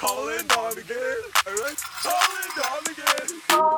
calling on again. Alright, calling on again.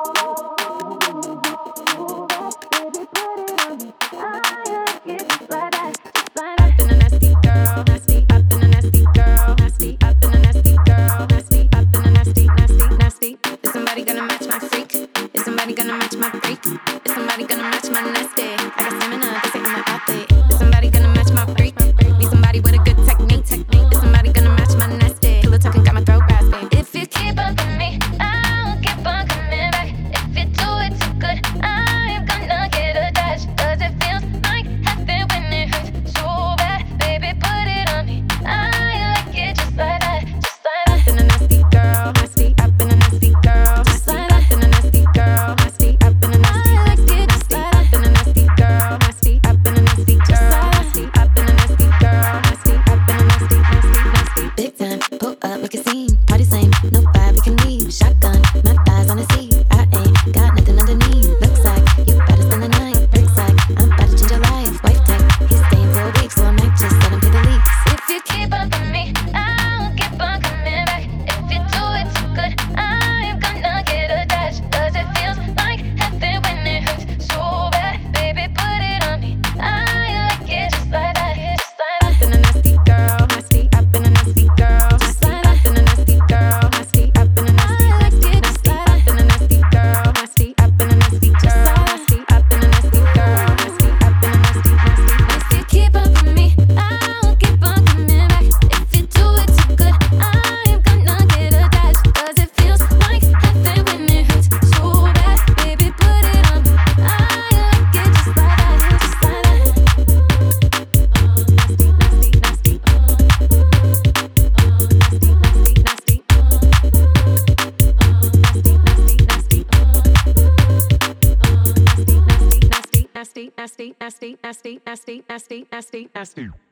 Is somebody gonna match my freak? Is somebody gonna match my freak? Is somebody gonna match my nasty? I got stamina, they say I'm an athlete. Is somebody gonna match my freak? Need somebody with a good technique. Is somebody gonna match my nasty? Killer talking got my throat raspy. If you keep up with me, I'll keep on coming back. If you do it too good, I'm gonna get attached. 'Cause it feels like heaven when it hurts so bad. Baby, put it on me. I like it just like that, just like that. I've been a nasty girl, nasty. I've been a nasty girl, nasty. I've been a nasty girl, nasty. I've been a nasty, nasty. I've been a nasty girl, nasty. I've been a nasty girl, nasty. I've been a nasty girl, nasty. I've been a nasty, nasty. Big time, pull up, make a scene. Party same, no vibe, we can leave. Shotgun, my thighs on the seat. I ain't got nothing underneath. Looks like you better spend the night. Bricks like I'm about to change your life. Wife tech, he's staying for a week, so I might just let him pay the lease. If you keep up with me, I'll keep on coming back. If you do it too good, I'm gonna get attached. 'Cause it feels like heaven when it hurts so bad. Baby, put it on me. I like it just like that, just like that. I've been a nasty girl, nasty. I've been a nasty girl, nasty. I've been a nasty girl, nasty. I've been a nasty, nasty. I've been a nasty girl, nasty. I've been a nasty girl, nasty. I've been a nasty girl, nasty. I've been a nasty, nasty. If you keep up with me, I'll keep on coming back. If you do it too good, I'm gonna get attached. 'Cause it feels like heaven when it hurts so bad. Baby, put it on me. I like it just like that, just like that. Nasty, nasty, nasty. Nasty, nasty, nasty. Nasty, nasty, nasty. Nasty, nasty, nasty, nasty, nasty, nasty, nasty, nasty.